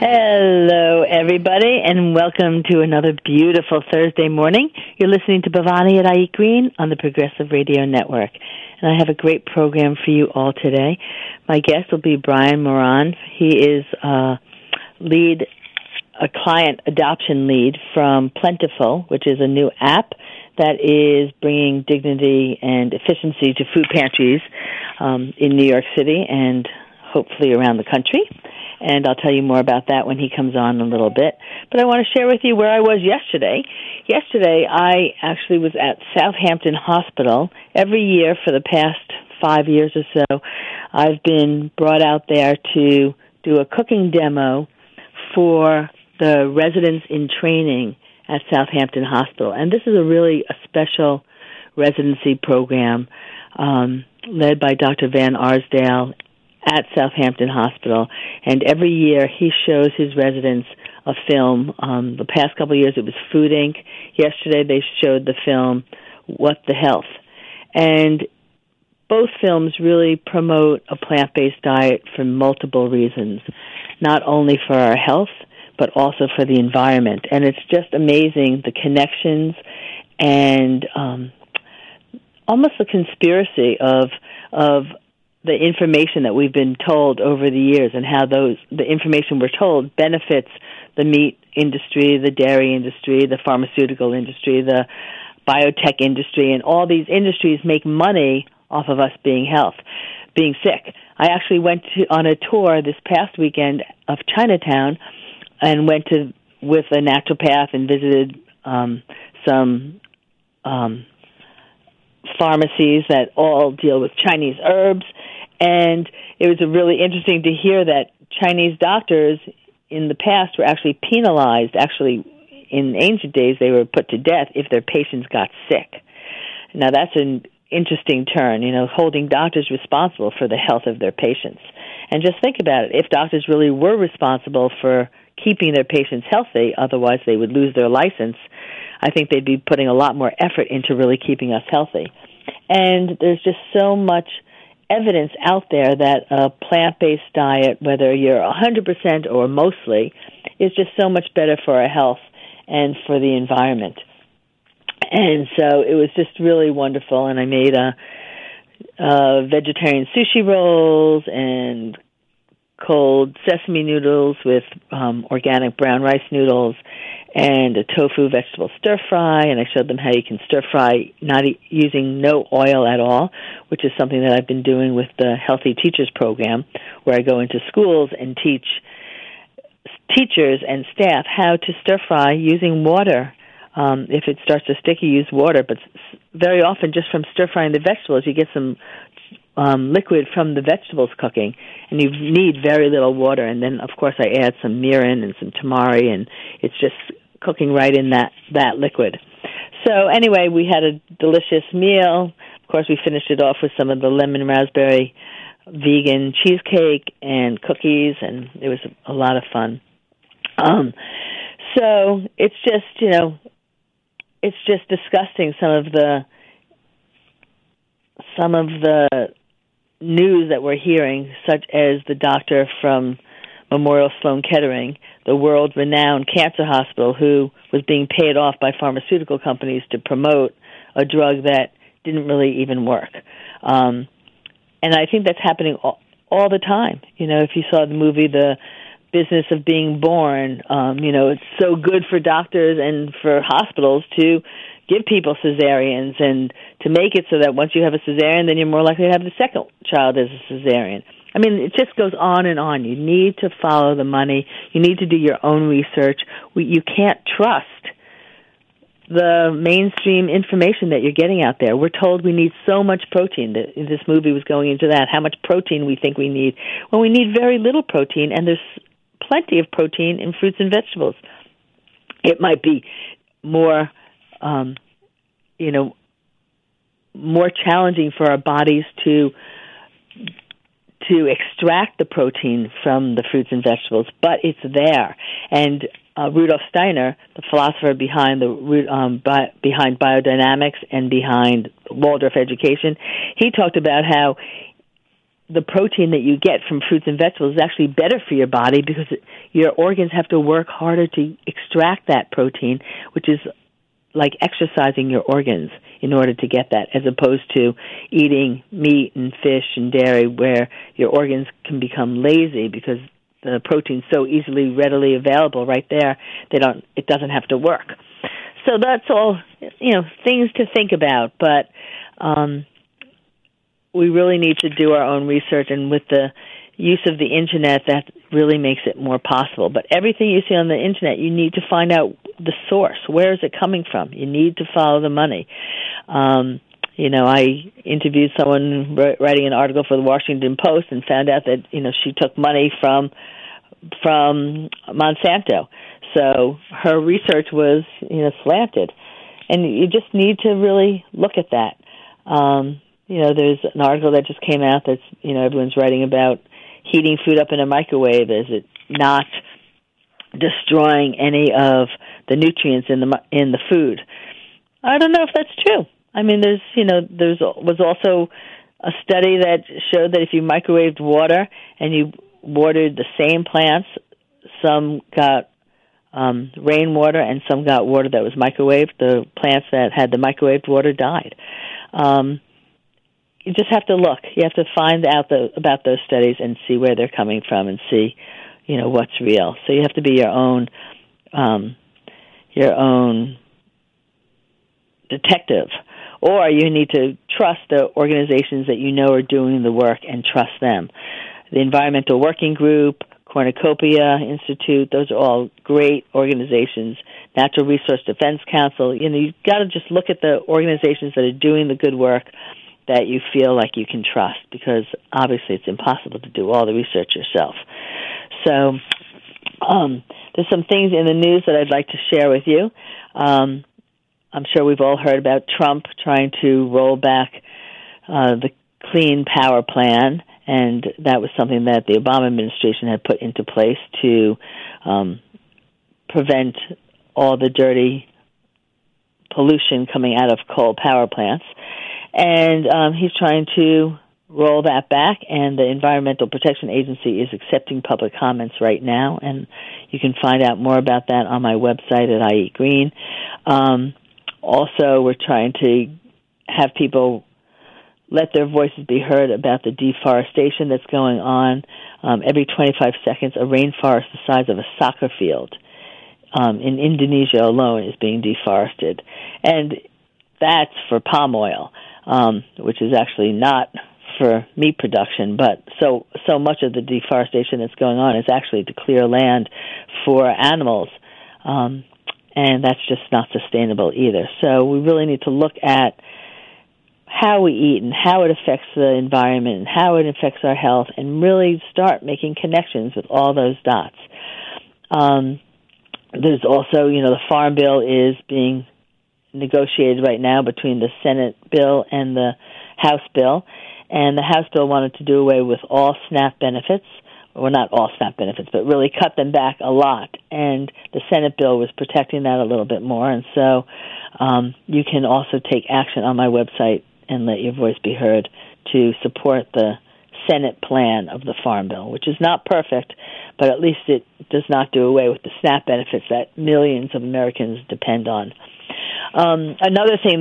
Hello, everybody, and welcome to another beautiful Thursday morning. You're listening to Bhavani at IE Green on the Progressive Radio Network, and I have a great program for you all today. My guest will be Brian Moran. He is a client adoption lead from Plentiful, which is a new app that is bringing dignity and efficiency to food pantries in New York City and hopefully around the country. And I'll tell you more about that when he comes on a little bit. But I want to share with you where I was yesterday. Yesterday, I actually was at Southampton Hospital. Every year for the past 5 years or so, I've been brought out there to do a cooking demo for the residents in training at Southampton Hospital. And this is a special residency program led by Dr. Van Arsdale at Southampton Hospital, and every year he shows his residents a film. The past couple of years it was Food Inc. Yesterday they showed the film What the Health. And both films really promote a plant-based diet for multiple reasons, not only for our health, but also for the environment. And it's just amazing, the connections and almost a conspiracy of the information that we've been told over the years and how the information we're told benefits the meat industry, the dairy industry, the pharmaceutical industry, the biotech industry, and all these industries make money off of us being sick. I actually went on a tour this past weekend of Chinatown and went with a naturopath and visited some pharmacies that all deal with Chinese herbs. And it was really interesting to hear that Chinese doctors in the past were actually penalized. Actually, in ancient days, they were put to death if their patients got sick. Now, that's an interesting turn, holding doctors responsible for the health of their patients. And just think about it. If doctors really were responsible for keeping their patients healthy, otherwise they would lose their license, I think they'd be putting a lot more effort into really keeping us healthy. And there's just so much evidence out there that a plant-based diet, whether you're 100% or mostly, is just so much better for our health and for the environment. And so it was just really wonderful, and I made vegetarian sushi rolls and cold sesame noodles with organic brown rice noodles and a tofu vegetable stir-fry, and I showed them how you can stir-fry using no oil at all, which is something that I've been doing with the Healthy Teachers Program, where I go into schools and teach teachers and staff how to stir-fry using water. If it starts to stick, you use water, but very often just from stir-frying the vegetables, you get some liquid from the vegetables cooking, and you need very little water. And then, of course, I add some mirin and some tamari, and it's just cooking right in that liquid. So anyway, we had a delicious meal. Of course, we finished it off with some of the lemon raspberry vegan cheesecake and cookies, and it was a lot of fun. So it's just, it's just disgusting some of the news that we're hearing, such as the doctor from Memorial Sloan Kettering, the world-renowned cancer hospital, who was being paid off by pharmaceutical companies to promote a drug that didn't really even work. And I think that's happening all the time. If you saw the movie The Business of Being Born, it's so good for doctors and for hospitals to give people cesareans and to make it so that once you have a cesarean, then you're more likely to have the second child as a cesarean. I mean, it just goes on and on. You need to follow the money. You need to do your own research. You can't trust the mainstream information that you're getting out there. We're told we need so much protein. This movie was going into that, how much protein we think we need. Well, we need very little protein, and there's plenty of protein in fruits and vegetables. It might be more, more challenging for our bodies to extract the protein from the fruits and vegetables, but it's there. And Rudolf Steiner, the philosopher behind behind biodynamics and behind Waldorf education, he talked about how the protein that you get from fruits and vegetables is actually better for your body because your organs have to work harder to extract that protein, which is like exercising your organs in order to get that, as opposed to eating meat and fish and dairy where your organs can become lazy because the protein's so easily, readily available right there, it doesn't have to work. So that's all, things to think about, but we really need to do our own research, and with the use of the Internet, that really makes it more possible. But everything you see on the Internet, you need to find out the source. Where is it coming from? You need to follow the money. I interviewed someone writing an article for the Washington Post and found out that, she took money from Monsanto. So her research was, slanted. And you just need to really look at that. There's an article that just came out that's, everyone's writing about heating food up in a microwave. Is it not destroying any of the nutrients in the food? I don't know if that's true. I mean, there was also a study that showed that if you microwaved water and you watered the same plants, some got rainwater and some got water that was microwaved. The plants that had the microwaved water died. You just have to look. You have to find out about those studies and see where they're coming from and see, what's real. So you have to be your own detective, or you need to trust the organizations that are doing the work and trust them. The Environmental Working Group, Cornucopia Institute, those are all great organizations. Natural Resource Defense Council. You've got to just look at the organizations that are doing the good work that you feel like you can trust, because obviously it's impossible to do all the research yourself. So there's some things in the news that I'd like to share with you. I'm sure we've all heard about Trump trying to roll back the Clean Power Plan, and that was something that the Obama administration had put into place to prevent all the dirty pollution coming out of coal power plants. And he's trying to roll that back, and the Environmental Protection Agency is accepting public comments right now, and you can find out more about that on my website at I Eat Green. Also, we're trying to have people let their voices be heard about the deforestation that's going on. Every 25 seconds, a rainforest the size of a soccer field in Indonesia alone is being deforested. And that's for palm oil, which is actually not for meat production, but so much of the deforestation that's going on is actually to clear land for animals, and that's just not sustainable either. So we really need to look at how we eat and how it affects the environment and how it affects our health, and really start making connections with all those dots. There's also, the Farm Bill is being negotiated right now between the Senate bill and the House bill, and the House bill wanted to do away with all SNAP benefits, well, not all SNAP benefits, but really cut them back a lot, and the Senate bill was protecting that a little bit more, and so you can also take action on my website and let your voice be heard to support the Senate plan of the Farm Bill, which is not perfect, but at least it does not do away with the SNAP benefits that millions of Americans depend on. Another thing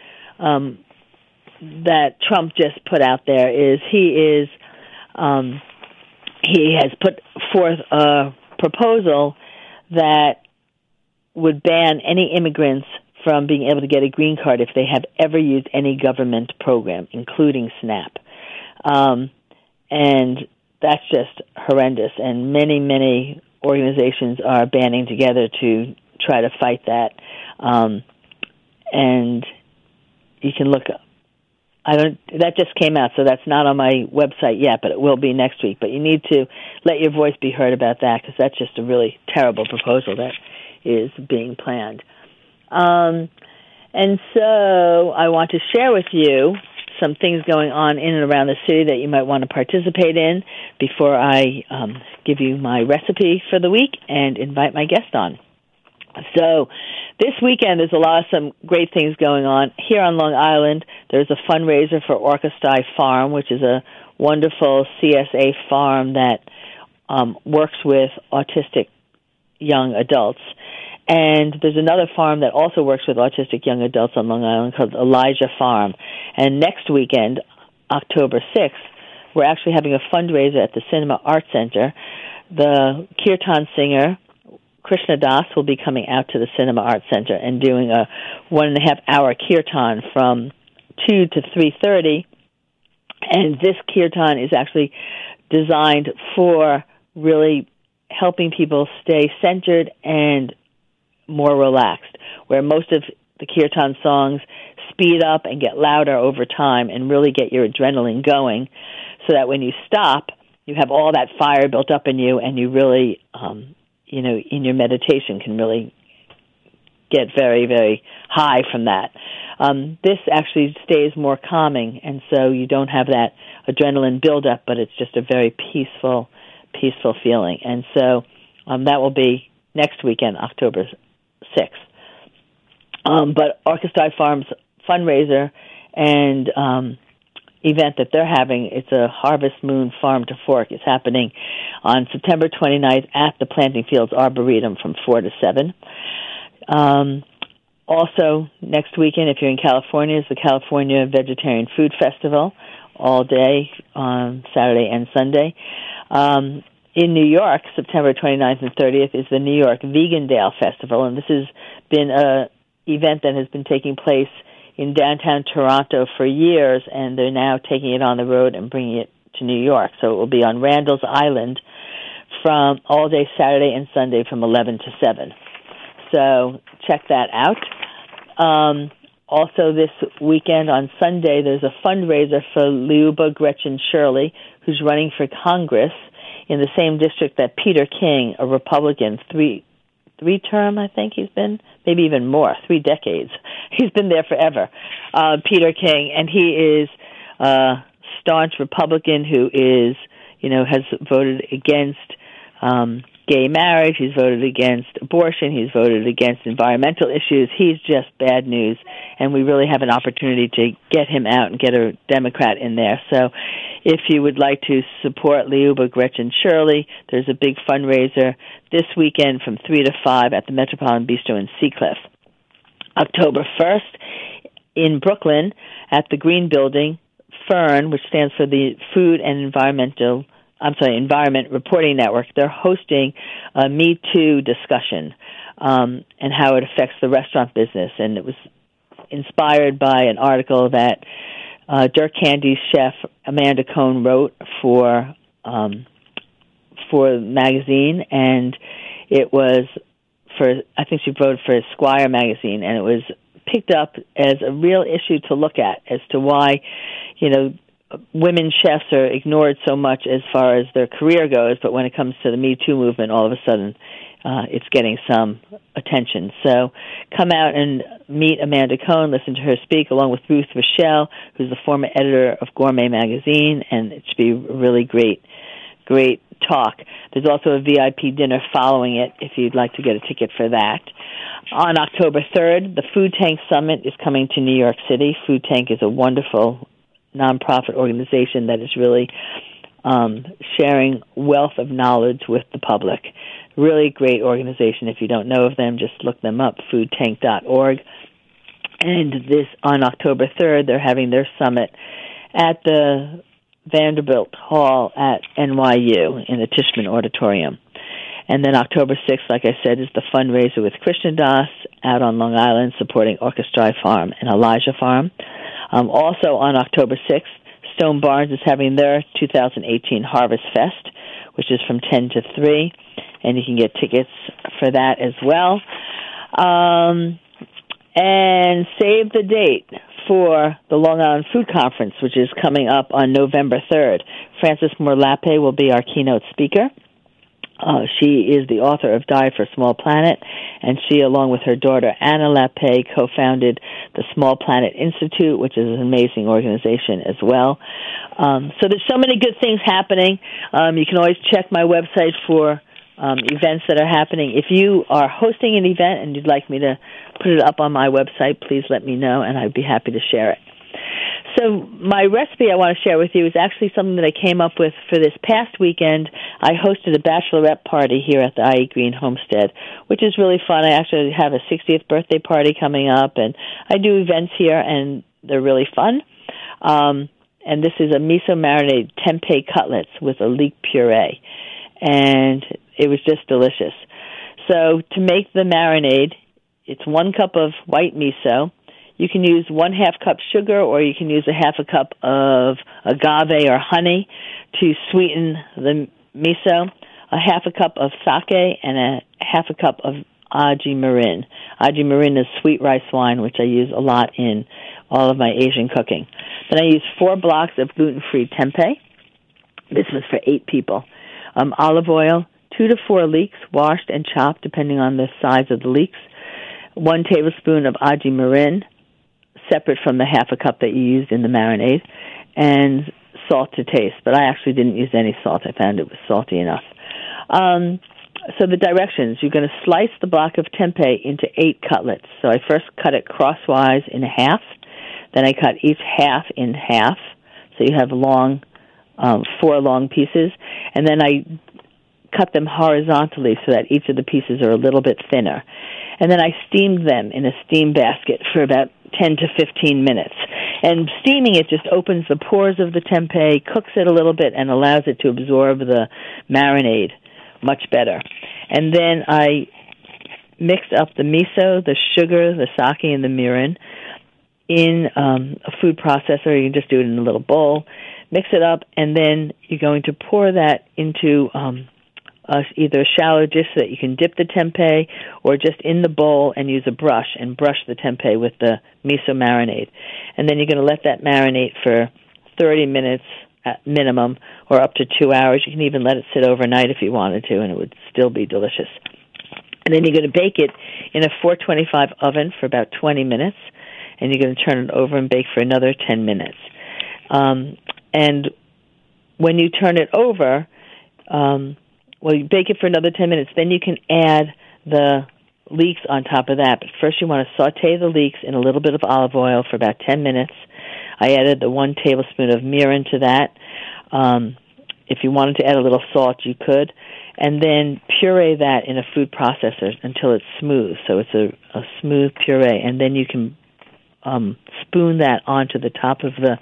that Trump just put out there is he has put forth a proposal that would ban any immigrants from being able to get a green card if they have ever used any government program, including SNAP. And that's just horrendous, and many, many organizations are banding together to try to fight that. And you can look up. That just came out, so that's not on my website yet, but it will be next week. But you need to let your voice be heard about that, because that's just a really terrible proposal that is being planned. And so I want to share with you some things going on in and around the city that you might want to participate in before I give you my recipe for the week and invite my guest on. So this weekend, there's some great things going on. Here on Long Island, there's a fundraiser for Orchestai Farm, which is a wonderful CSA farm that works with autistic young adults. And there's another farm that also works with autistic young adults on Long Island called Elijah Farm. And next weekend, October 6th, we're actually having a fundraiser at the Cinema Arts Center. The kirtan singer, Krishna Das, will be coming out to the Cinema Arts Center and doing a 1.5-hour kirtan from 2 to 3:30. And this kirtan is actually designed for really helping people stay centered and more relaxed, where most of the kirtan songs speed up and get louder over time and really get your adrenaline going, so that when you stop, you have all that fire built up in you, and you really, in your meditation can really get very, very high from that. This actually stays more calming, and so you don't have that adrenaline buildup, but it's just a very peaceful feeling. And so that will be next weekend, October 6th. But Orchestai Farm's fundraiser and event that they're having, it's a Harvest Moon Farm to Fork. It's happening on September 29th at the Planting Fields Arboretum from 4 to 7. Also, next weekend, if you're in California, is the California Vegetarian Food Festival, all day on Saturday and Sunday. In New York, September 29th and 30th, is the New York Vegan Dale Festival, and this has been an event that has been taking place in downtown Toronto for years, and they're now taking it on the road and bringing it to New York. So it will be on Randall's Island from all day Saturday and Sunday from 11 to 7. So check that out. Also this weekend on Sunday, there's a fundraiser for Liuba Gretchen Shirley, who's running for Congress in the same district that Peter King, a Republican, three-term, I think he's been, maybe even more, 3 decades. He's been there forever, Peter King, and he is a staunch Republican who is, has voted against gay marriage, he's voted against abortion, he's voted against environmental issues. He's just bad news, and we really have an opportunity to get him out and get a Democrat in there. So if you would like to support Liuba Gretchen Shirley, there's a big fundraiser this weekend from 3 to 5 at the Metropolitan Bistro in Seacliff. October 1st in Brooklyn at the Green Building, FERN, which stands for the Food and Environment Reporting Network, they're hosting a Me Too discussion and how it affects the restaurant business. And it was inspired by an article that Dirk Candy's chef Amanda Cohn wrote for the magazine, and it was I think she wrote for Esquire magazine, and it was picked up as a real issue to look at as to why, women chefs are ignored so much as far as their career goes, but when it comes to the Me Too movement, all of a sudden it's getting some attention. So come out and meet Amanda Cohn, listen to her speak, along with Ruth Rochelle, who's the former editor of Gourmet magazine, and it should be a really great talk. There's also a VIP dinner following it if you'd like to get a ticket for that. On October 3rd, the Food Tank Summit is coming to New York City. Food Tank is a wonderful nonprofit organization that is really sharing wealth of knowledge with the public. Really great organization. If you don't know of them, just look them up, foodtank.org. And this on October 3rd, they're having their summit at the Vanderbilt Hall at NYU in the Tishman Auditorium. And then October 6th, like I said, is the fundraiser with Krishna Das out on Long Island supporting Orchestai Farm and Elijah Farm. Also on October 6th, Stone Barns is having their 2018 Harvest Fest, which is from 10 to 3, and you can get tickets for that as well. And save the date for the Long Island Food Conference, which is coming up on November 3rd. Frances Moore Lappe will be our keynote speaker. She is the author of Diet for a Small Planet, and she, along with her daughter Anna Lappe, co-founded the Small Planet Institute, which is an amazing organization as well. So there's so many good things happening. You can always check my website for events that are happening. If you are hosting an event and you'd like me to put it up on my website, please let me know, and I'd be happy to share it. So my recipe I want to share with you is actually something that I came up with for this past weekend. I hosted a bachelorette party here at the I.E. Green Homestead, which is really fun. I actually have a 60th birthday party coming up, and I do events here, and they're really fun. And this is a miso-marinated tempeh cutlets with a leek puree, and it was just delicious. So to make the marinade, it's 1 cup of white miso. You can use 1/2 cup sugar, or you can use a 1/2 cup of agave or honey to sweeten the miso, a 1/2 cup of sake, and a 1/2 cup of aji mirin. Aji mirin is sweet rice wine, which I use a lot in all of my Asian cooking. Then I use 4 blocks of gluten-free tempeh. This was for 8 people. Olive oil, 2 to 4 leeks, washed and chopped, depending on the size of the leeks. 1 tablespoon of aji mirin, separate from the 1/2 cup that you used in the marinade, and salt to taste. But I actually didn't use any salt. I found it was salty enough. So the directions, you're going to slice the block of tempeh into 8 cutlets. So I first cut it crosswise in half. Then I cut each half in half. So you have 4 long pieces. And then I cut them horizontally so that each of the pieces are a little bit thinner. And then I steamed them in a steam basket for about 10 to 15 minutes. And steaming it just opens the pores of the tempeh, cooks it a little bit, and allows it to absorb the marinade much better. And then I mixed up the miso, the sugar, the sake, and the mirin in a food processor. You can just do it in a little bowl. Mix it up, and then you're going to pour that into either a shallow dish so that you can dip the tempeh, or just in the bowl and use a brush and brush the tempeh with the miso marinade. And then you're going to let that marinate for 30 minutes at minimum, or up to 2 hours. You can even let it sit overnight if you wanted to, and it would still be delicious. And then you're going to bake it in a 425 oven for about 20 minutes, and you're going to turn it over and bake for another 10 minutes. And when you turn it over, you bake it for another 10 minutes. Then you can add the leeks on top of that. But first you want to saute the leeks in a little bit of olive oil for about 10 minutes. I added the 1 tablespoon of mirin to that. If you wanted to add a little salt, you could. And then puree that in a food processor until it's smooth. So it's a smooth puree. And then you can spoon that onto the top of the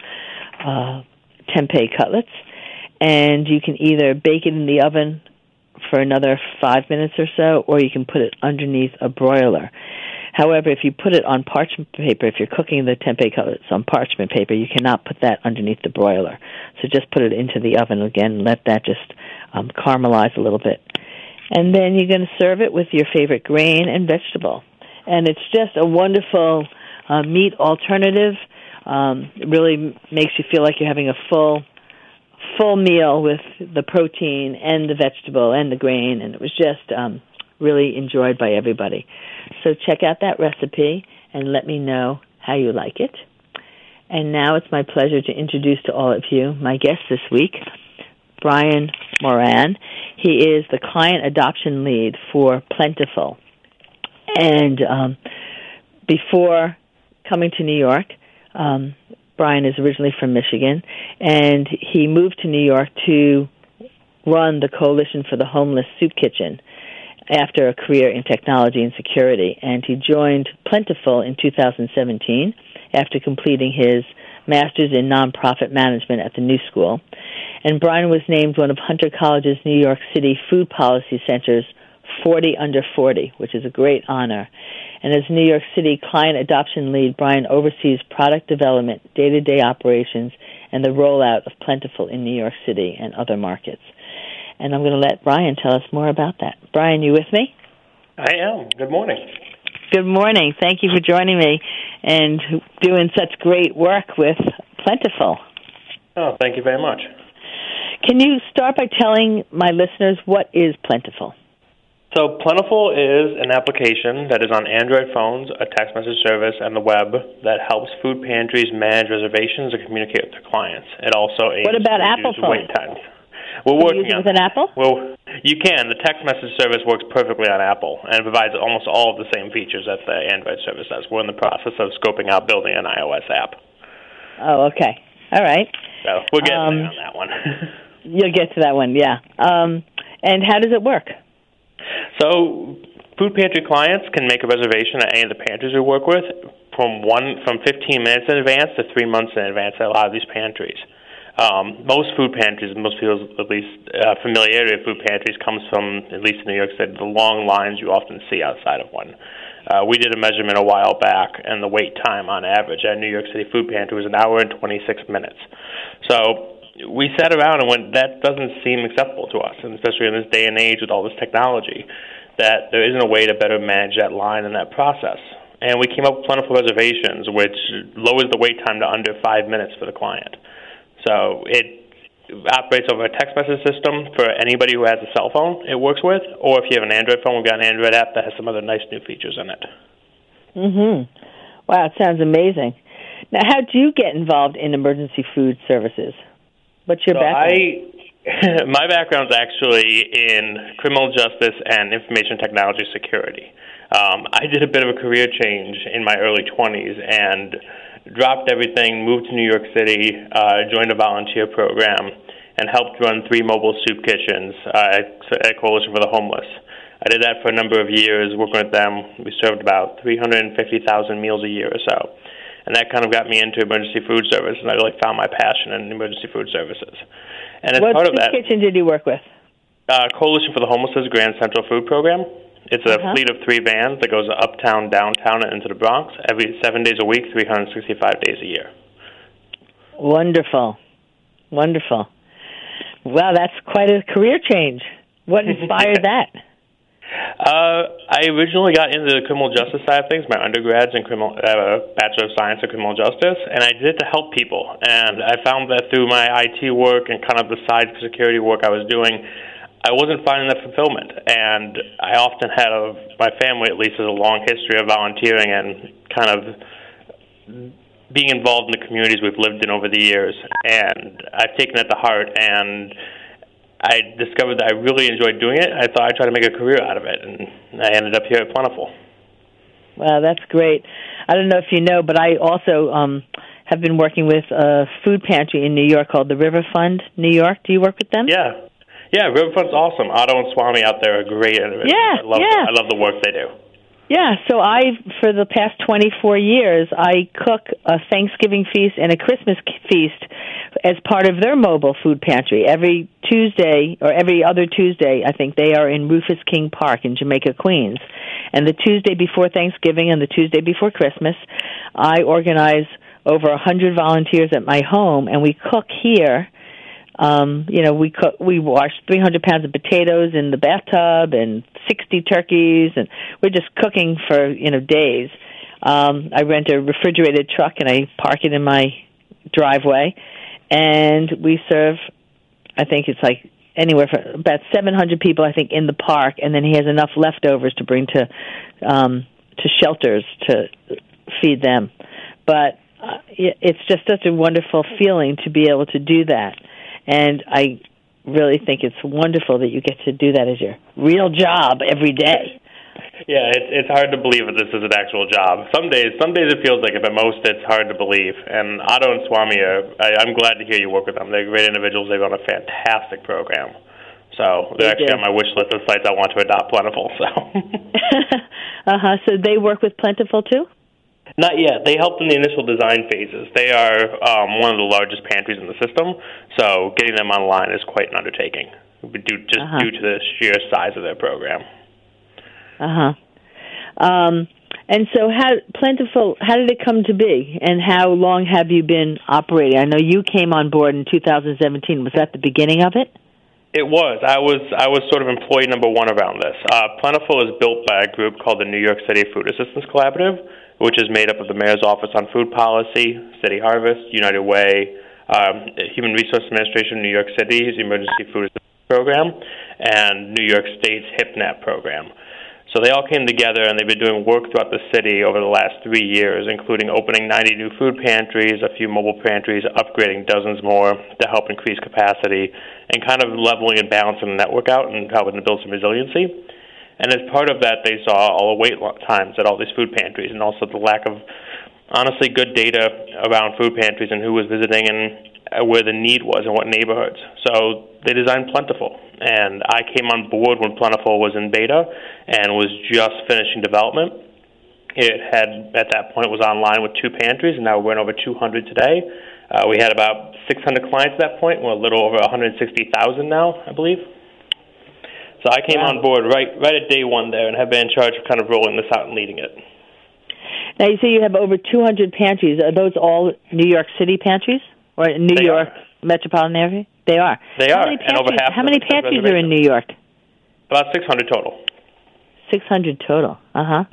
tempeh cutlets. And you can either bake it in the oven for another 5 minutes or so, or you can put it underneath a broiler. However, if you put it on parchment paper, if you're cooking the tempeh cutlets on parchment paper, you cannot put that underneath the broiler. So just put it into the oven again and let that just caramelize a little bit. And then you're going to serve it with your favorite grain and vegetable. And it's just a wonderful meat alternative. It really makes you feel like you're having a full meal with the protein and the vegetable and the grain, and it was just really enjoyed by everybody. So check out that recipe and let me know how you like it. And now it's my pleasure to introduce to all of you my guest this week, Brian Moran. He is the client adoption lead for Plentiful. And before coming to New York, Brian is originally from Michigan, and he moved to New York to run the Coalition for the Homeless Soup Kitchen after a career in technology and security. And he joined Plentiful in 2017 after completing his master's in nonprofit management at the New School. And Brian was named one of Hunter College's New York City Food Policy Center's 40 Under 40, which is a great honor. And as New York City client adoption lead, Brian oversees product development, day-to-day operations, and the rollout of Plentiful in New York City and other markets. And I'm going to let Brian tell us more about that. Brian, you with me? I am. Good morning. Good morning. Thank you for joining me and doing such great work with Plentiful. Oh, thank you very much. Can you start by telling my listeners what is Plentiful? So Plentiful is an application that is on Android phones, a text message service, and the web that helps food pantries manage reservations and communicate with their clients. It also aims what about to Apple reduce phones? wait times. We're Can working you use it on with an Apple? Well, you can. The text message service works perfectly on Apple and provides almost all of the same features that the Android service does. We're in the process of scoping out building an iOS app. Oh, okay. All right. So we're getting there on that one. You'll get to that one, yeah. And how does it work? So food pantry clients can make a reservation at any of the pantries we work with from 15 minutes in advance to 3 months in advance at a lot of these pantries. Most food pantries, most people's at least familiarity with food pantries comes from, at least in New York City, the long lines you often see outside of one. We did a measurement a while back, and the wait time on average at New York City food pantry was 1 hour and 26 minutes. So we sat around and went, that doesn't seem acceptable to us, and especially in this day and age with all this technology, that there isn't a way to better manage that line and that process. And we came up with Plentiful Reservations, which lowers the wait time to under 5 minutes for the client. So it operates over a text message system for anybody who has a cell phone it works with, or if you have an Android phone, we've got an Android app that has some other nice new features in it. Wow, it sounds amazing. Now, how do you get involved in emergency food services? What's your background? My background's actually in criminal justice and information technology security. I did a bit of a career change in my early 20s and dropped everything, moved to New York City, joined a volunteer program, and helped run 3 mobile soup kitchens at Coalition for the Homeless. I did that for a number of years, working with them. We served about 350,000 meals a year or so. And that kind of got me into emergency food service, and I really found my passion in emergency food services. And as part of that, what kitchen did you work with? Coalition for the Homeless' Grand Central Food Program. It's a fleet of 3 vans that goes uptown, downtown, and into the Bronx every 7 days a week, 365 days a year. Wonderful. Wonderful. Well, that's quite a career change. What inspired that? I originally got into the criminal justice side of things. My undergrad's in Bachelor of Science in Criminal Justice, and I did it to help people. And I found that through my IT work and kind of the side security work I was doing, I wasn't finding the fulfillment. And I often had, my family at least, has a long history of volunteering and kind of being involved in the communities we've lived in over the years. And I've taken it to heart, and I discovered that I really enjoyed doing it. I thought I'd try to make a career out of it, and I ended up here at Plentiful. Wow, that's great. I don't know if you know, but I also have been working with a food pantry in New York called the River Fund New York. Do you work with them? Yeah. Yeah, River Fund's awesome. Otto and Swami out there are great individuals. I love the work they do. Yeah, so for the past 24 years, I cook a Thanksgiving feast and a Christmas feast as part of their mobile food pantry. Every Tuesday, or every other Tuesday, I think, they are in Rufus King Park in Jamaica, Queens. And the Tuesday before Thanksgiving and the Tuesday before Christmas, I organize over 100 volunteers at my home, and we cook here. We wash 300 pounds of potatoes in the bathtub and 60 turkeys, and we're just cooking for, days. I rent a refrigerated truck, and I park it in my driveway, and we serve, I think it's like anywhere from about 700 people, I think, in the park, and then he has enough leftovers to bring to shelters to feed them. But it's just such a wonderful feeling to be able to do that. And I really think it's wonderful that you get to do that as your real job every day. Yeah, it's hard to believe that this is an actual job. Some days it feels like it, but most it's hard to believe. And Otto and Swami, I'm glad to hear you work with them. They're great individuals. They run a fantastic program. So they're actually on my wish list of sites I want to adopt Plentiful. So. So they work with Plentiful too? Not yet. They helped in the initial design phases. They are one of the largest pantries in the system, so getting them online is quite an undertaking, due to the sheer size of their program. And so Plentiful, how did it come to be, and how long have you been operating? I know you came on board in 2017. Was that the beginning of it? It was. I was sort of employee number 1 around this. Plentiful is built by a group called the New York City Food Assistance Collaborative, which is made up of the Mayor's Office on Food Policy, City Harvest, United Way, Human Resource Administration, New York City's Emergency Food Assistance Program, and New York State's HIPNAP program. So they all came together, and they've been doing work throughout the city over the last 3 years, including opening 90 new food pantries, a few mobile pantries, upgrading dozens more to help increase capacity, and kind of leveling and balancing the network out and helping to build some resiliency. And as part of that, they saw all the wait times at all these food pantries, and also the lack of, honestly, good data around food pantries and who was visiting and where the need was and what neighborhoods. So they designed Plentiful, and I came on board when Plentiful was in beta and was just finishing development. It had, at that point, was online with 2 pantries, and now we're in over 200 today. We had about 600 clients at that point. We're a little over 160,000 now, I believe. So I came on board right at day one there and have been in charge of kind of rolling this out and leading it. Now, you say you have over 200 pantries. Are those all New York City pantries or New York metropolitan area? They are. They are. And over half. How many pantries are in New York? About 600 total. 600 total. Uh-huh.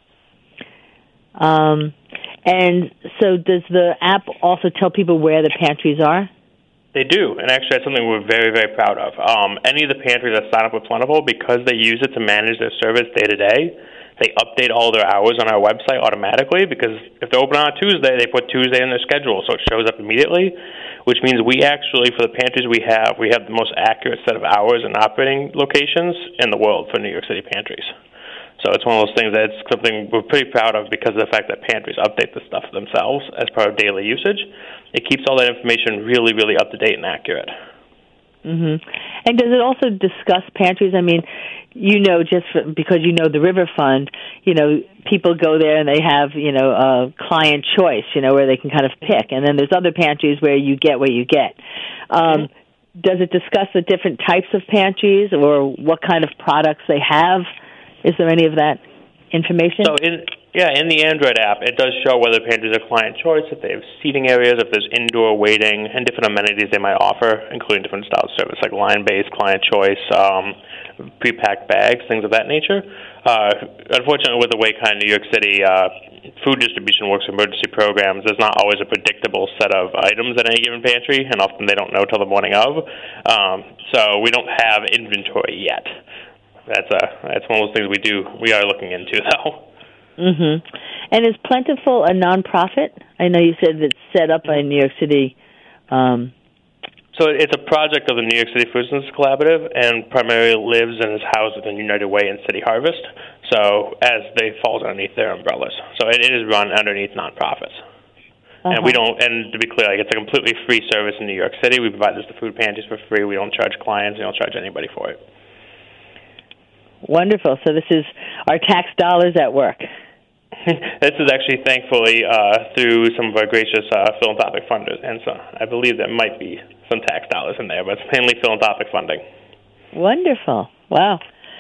Mm-hmm. And so does the app also tell people where the pantries are? They do, and actually that's something we're very, very proud of. Any of the pantries that sign up with Plentiful, because they use it to manage their service day to day, they update all their hours on our website automatically, because if they're open on a Tuesday, they put Tuesday in their schedule, so it shows up immediately, which means we actually, for the pantries we have the most accurate set of hours and operating locations in the world for New York City pantries. So it's one of those things that's something we're pretty proud of because of the fact that pantries update the stuff themselves as part of daily usage. It keeps all that information really, really up to date and accurate. Mm-hmm. And does it also discuss pantries? I mean, because you know the River Fund, people go there and they have, a client choice, where they can kind of pick. And then there's other pantries where you get what you get. Does it discuss the different types of pantries or what kind of products they have? Is there any of that information? So in the Android app, it does show whether pantries are client choice, if they have seating areas, if there's indoor waiting, and different amenities they might offer, including different styles of service like line-based, client choice, pre-packed bags, things of that nature. Unfortunately, with the way kind of New York City food distribution works, emergency programs, there's not always a predictable set of items at any given pantry, and often they don't know till the morning of. So we don't have inventory yet. That's one of those things we are looking into, though. Mm-hmm. And is Plentiful a nonprofit? I know you said it's set up by New York City. So it's a project of the New York City Food Systems Collaborative, and primarily lives and is housed within United Way and City Harvest. So as they falls underneath their umbrellas, so it is run underneath nonprofits. And we don't. And to be clear, it's a completely free service in New York City. We provide this to food pantries for free. We don't charge clients. We don't charge anybody for it. Wonderful. So this is our tax dollars at work. This is actually, thankfully, through some of our gracious philanthropic funders, and so I believe there might be some tax dollars in there, but it's mainly philanthropic funding. Wonderful. Wow.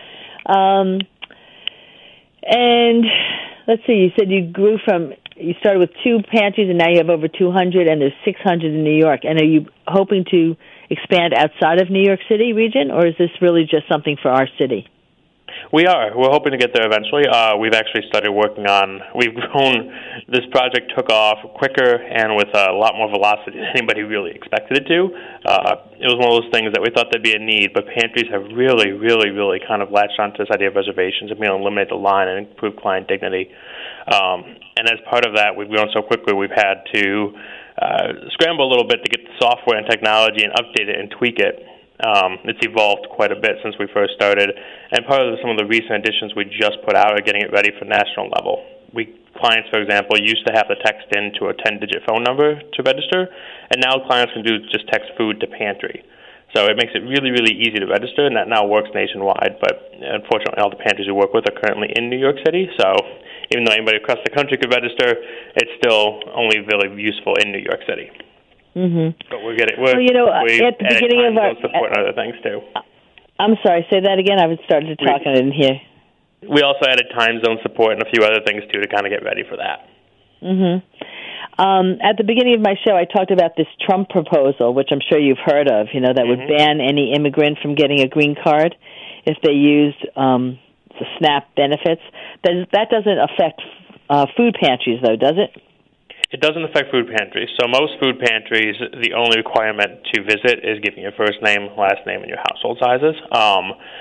And let's see, you said you started with 2 pantries, and now you have over 200, and there's 600 in New York. And are you hoping to expand outside of New York City region, or is this really just something for our city? We are. We're hoping to get there eventually. We've actually started working on, we've grown, this project took off quicker and with a lot more velocity than anybody really expected it to. It was one of those things that we thought there'd be a need, but pantries have really, really, really kind of latched onto this idea of reservations and being able to eliminate the line and improve client dignity. And as part of that, we've grown so quickly, we've had to scramble a little bit to get the software and technology and update it and tweak it. It's evolved quite a bit since we first started, and part of some of the recent additions we just put out are getting it ready for national level. Clients, for example, used to have to text in to a 10-digit phone number to register, and now clients can just text food to pantry. So it makes it really, really easy to register, and that now works nationwide, but unfortunately all the pantries we work with are currently in New York City, so even though anybody across the country could register, it's still only really useful in New York City. Mm-hmm. But we're getting. At the beginning of our support and other things too. I'm sorry. Say that again. I was starting to talk and I didn't hear. We also added time zone support and a few other things too to kind of get ready for that. Mm-hmm. At the beginning of my show, I talked about this Trump proposal, which I'm sure you've heard of. That would ban any immigrant from getting a green card if they used the SNAP benefits. That doesn't affect food pantries, though, does it? It doesn't affect food pantries. So most food pantries, the only requirement to visit is giving your first name, last name, and your household sizes.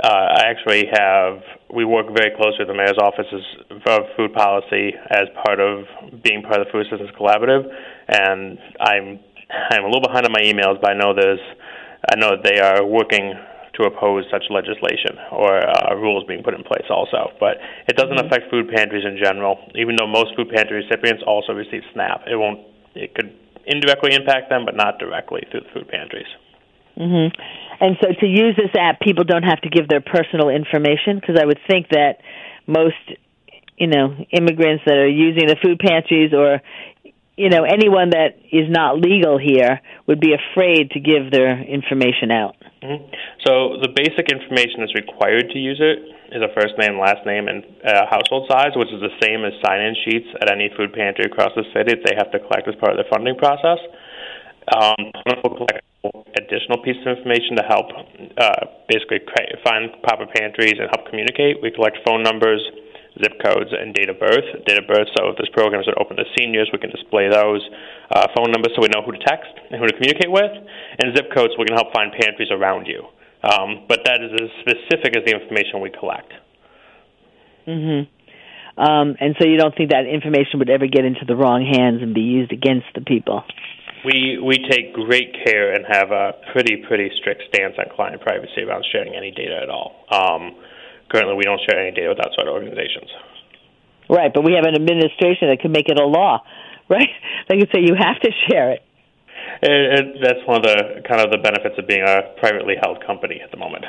We work very closely with the mayor's offices of food policy as part of being part of the Food Assistance Collaborative, and I'm a little behind on my emails, but I know that they are working to oppose such legislation or rules being put in place also. But it doesn't affect food pantries in general, even though most food pantry recipients also receive SNAP. It could indirectly impact them, but not directly through the food pantries. Mm-hmm. And so to use this app, people don't have to give their personal information, because I would think that most, immigrants that are using the food pantries or, anyone that is not legal here would be afraid to give their information out. Mm-hmm. So the basic information that's required to use it is a first name, last name, and household size, which is the same as sign-in sheets at any food pantry across the city that they have to collect as part of their funding process. We'll collect additional pieces of information to help basically find proper pantries and help communicate. We collect phone numbers, zip codes, and date of birth. So if this program is open to seniors, we can display those. Phone numbers so we know who to text and who to communicate with. And zip codes so we can help find pantries around you. But that is as specific as the information we collect. Mm-hmm. And so you don't think that information would ever get into the wrong hands and be used against the people? We take great care and have a pretty strict stance on client privacy around sharing any data at all. Currently, we don't share any data with outside organizations. Right, but we have an administration that can make it a law, right? They can say you have to share it. That's one of the kind of the benefits of being a privately held company at the moment.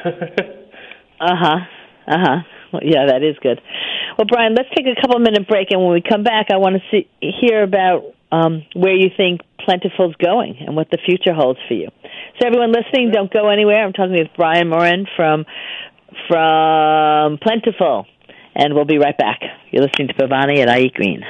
Well, yeah, that is good. Well, Brian, let's take a couple-minute break, and when we come back, I want to hear about where you think Plentiful's going and what the future holds for you. So everyone listening, don't go anywhere. I'm talking with Brian Moran from Plentiful, and we'll be right back. You're listening to Pavani at IE Green.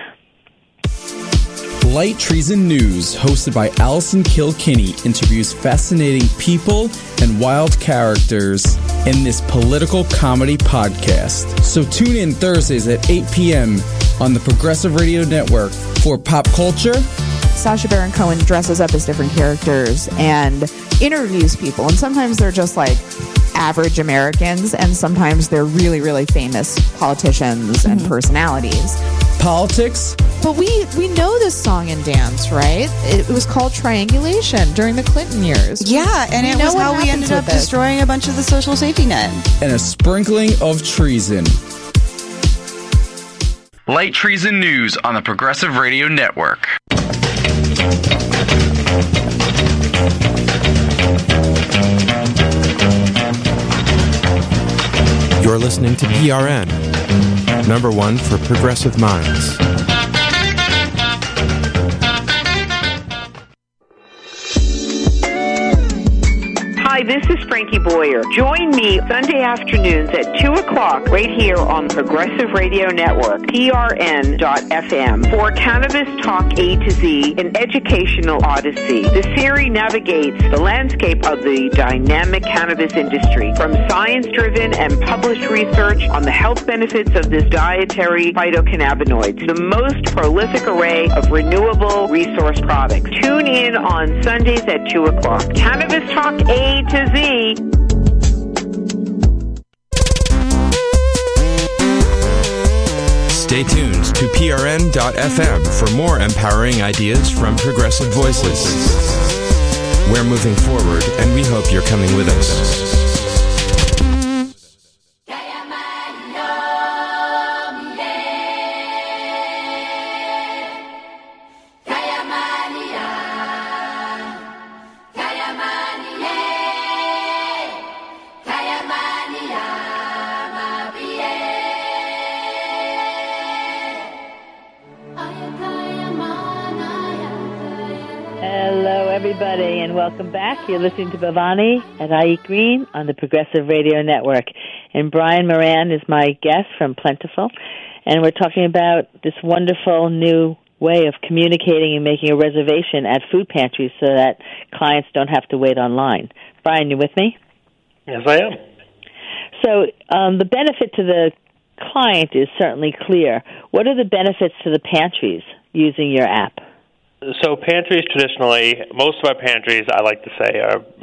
Light Treason News, hosted by Allison Kilkenny, interviews fascinating people and wild characters in this political comedy podcast. So tune in Thursdays at 8 p.m. on the Progressive Radio Network for Pop Culture. Sacha Baron Cohen dresses up as different characters and interviews people, and sometimes they're just like average Americans, and sometimes they're really, really famous politicians and personalities. Politics. But we know this song and dance, right? It was called Triangulation during the Clinton years. Yeah, and it was how we ended up destroying a bunch of the social safety net. And a sprinkling of treason. Light Treason News on the Progressive Radio Network. You're listening to PRN, number one for progressive minds. Hi, this is Frankie Boyer. Join me Sunday afternoons at 2 o'clock right here on Progressive Radio Network, PRN.FM, for Cannabis Talk A to Z, an educational odyssey. The series navigates the landscape of the dynamic cannabis industry, from science-driven and published research on the health benefits of this dietary phytocannabinoids, the most prolific array of renewable resource products. Tune in on Sundays at 2 o'clock. Cannabis Talk A to Z. Stay tuned to PRN.FM for more empowering ideas from progressive voices. We're moving forward, and we hope you're coming with us. Everybody, and welcome back. You're listening to Bhavani at IE Green on the Progressive Radio Network. And Brian Moran is my guest from Plentiful. And we're talking about this wonderful new way of communicating and making a reservation at food pantries so that clients don't have to wait online. Brian, you with me? Yes, I am. So the benefit to the client is certainly clear. What are the benefits to the pantries using your app? So pantries traditionally, most of our pantries, I like to say, are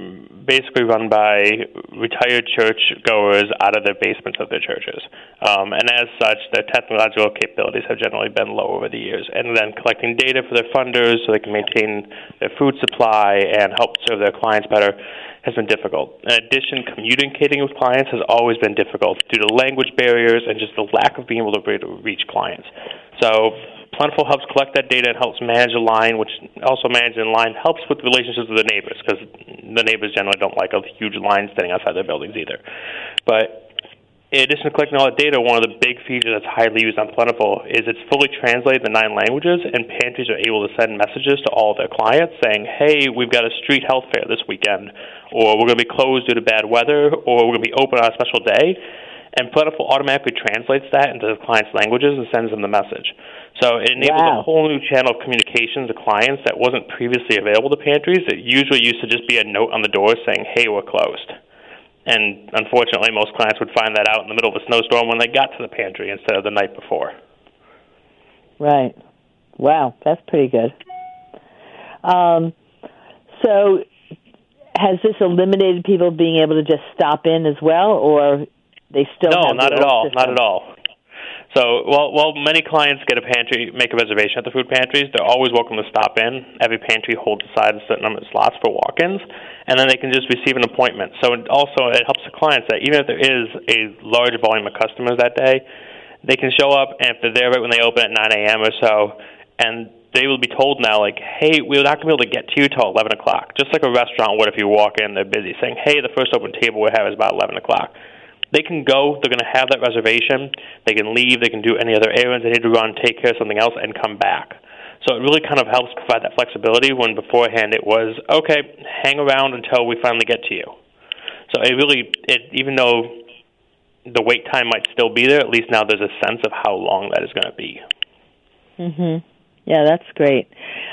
basically run by retired churchgoers out of their basements of their churches. And as such, their technological capabilities have generally been low over the years. And then collecting data for their funders so they can maintain their food supply and help serve their clients better has been difficult. In addition, communicating with clients has always been difficult due to language barriers and just the lack of being able to reach clients. So Plentiful helps collect that data and helps manage the line, which also managing the line helps with relationships with the neighbors, because the neighbors generally don't like a huge line standing outside their buildings either. But in addition to collecting all the data, one of the big features that's highly used on Plentiful is it's fully translated to 9 languages, and pantries are able to send messages to all their clients saying, hey, we've got a street health fair this weekend, or we're going to be closed due to bad weather, or we're going to be open on a special day. And Plentiful automatically translates that into the client's languages and sends them the message. So it enables a whole new channel of communication to clients that wasn't previously available to pantries. It usually used to just be a note on the door saying, hey, we're closed. And unfortunately, most clients would find that out in the middle of a snowstorm when they got to the pantry instead of the night before. Right. Wow, that's pretty good. So has this eliminated people being able to just stop in as well, or they still have not at all. Not at all. So, while many clients make a reservation at the food pantries, they're always welcome to stop in. Every pantry holds aside a certain number of slots for walk-ins, and then they can just receive an appointment. So it helps the clients that even if there is a large volume of customers that day, they can show up, and if they're there right when they open at 9 a.m. or so, and they will be told now, like, hey, we're not going to be able to get to you till 11 o'clock. Just like a restaurant would if you walk in, they're busy, saying, hey, the first open table we have is about 11 o'clock. They can go, they're going to have that reservation, they can leave, they can do any other errands they need to run, take care of something else, and come back. So it really kind of helps provide that flexibility when beforehand it was, okay, hang around until we finally get to you. So even though the wait time might still be there, at least now there's a sense of how long that is going to be. Mm-hmm. Yeah, that's great.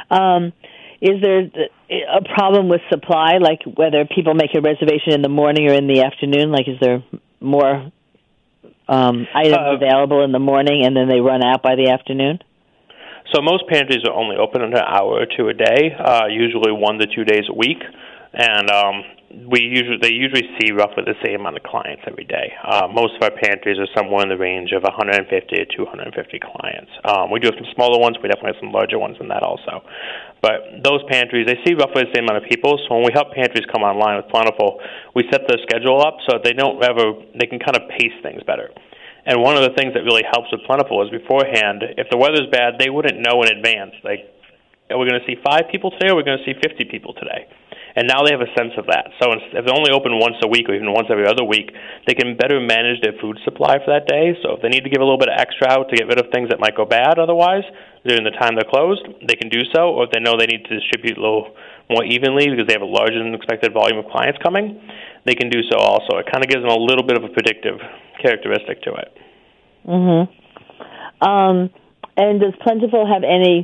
Is there a problem with supply, like whether people make a reservation in the morning or in the afternoon? Like, is there more items available in the morning and then they run out by the afternoon? So most pantries are only open an hour or two a day, usually 1 to 2 days a week, and they usually see roughly the same amount of clients every day. Most of our pantries are somewhere in the range of 150 to 250 clients. We do have some smaller ones. We definitely have some larger ones than that also. But those pantries, they see roughly the same amount of people. So when we help pantries come online with Plentiful, we set their schedule up so that they can kind of pace things better. And one of the things that really helps with Plentiful is beforehand, if the weather's bad, they wouldn't know in advance. Like, are we going to see 5 people today, or are we going to see 50 people today? And now they have a sense of that. So if they only open once a week or even once every other week, they can better manage their food supply for that day. So if they need to give a little bit of extra out to get rid of things that might go bad otherwise during the time they're closed, they can do so. Or if they know they need to distribute a little more evenly because they have a larger than expected volume of clients coming, they can do so also. It kind of gives them a little bit of a predictive characteristic to it. Mm-hmm. And does Plentiful have any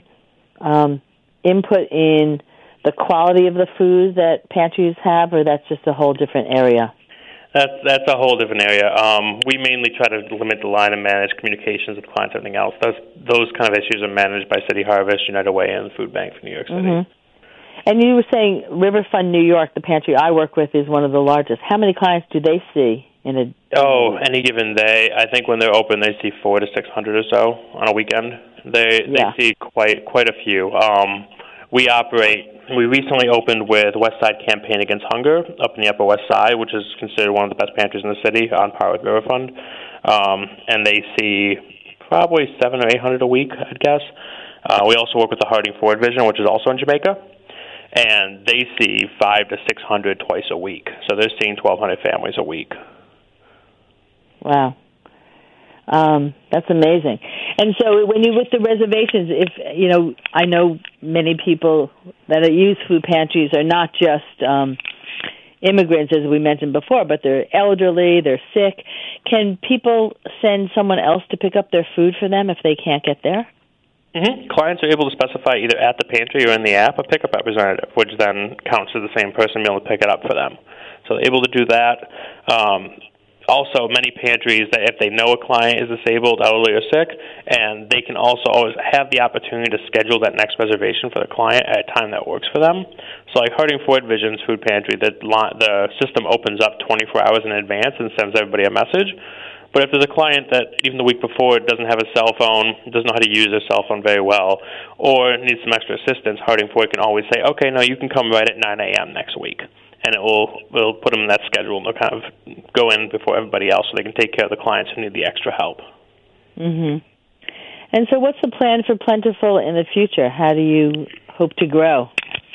input in the quality of the food that pantries have, or that's just a whole different area? That's a whole different area. We mainly try to limit the line and manage communications with clients and everything else. Those kind of issues are managed by City Harvest, United Way, and the Food Bank for New York City. Mm-hmm. And you were saying Riverfront, New York, the pantry I work with, is one of the largest. How many clients do they see in a any given day? I think when they're open, they see 400 to 600 or so on a weekend. They see quite a few. We recently opened with West Side Campaign Against Hunger up in the Upper West Side, which is considered one of the best pantries in the city, on par with Riverfront. And they see probably 700 or 800 a week, I'd guess. We also work with the Harding Ford Vision, which is also in Jamaica, and they see 500 to 600 twice a week. So they're seeing 1,200 families a week. Wow. That's amazing. And so when you with the reservations, I know many people that use food pantries are not just immigrants, as we mentioned before, but they're elderly, they're sick. Can people send someone else to pick up their food for them if they can't get there? Mm-hmm. Clients are able to specify either at the pantry or in the app a pickup representative, which then counts as the same person being able to pick it up for them. So they're able to do that. also many pantries that if they know a client is disabled, elderly, or sick, and they can also always have the opportunity to schedule that next reservation for the client at a time that works for them. So like Harding Ford Vision's food pantry, the system opens up 24 hours in advance and sends everybody a message. But if there's a client that even the week before doesn't have a cell phone, doesn't know how to use their cell phone very well, or needs some extra assistance, Harding Ford can always say, okay, no, you can come right at 9 a.m. next week. And we'll put them in that schedule, and they'll kind of go in before everybody else so they can take care of the clients who need the extra help. Mm-hmm. And so what's the plan for Plentiful in the future? How do you hope to grow?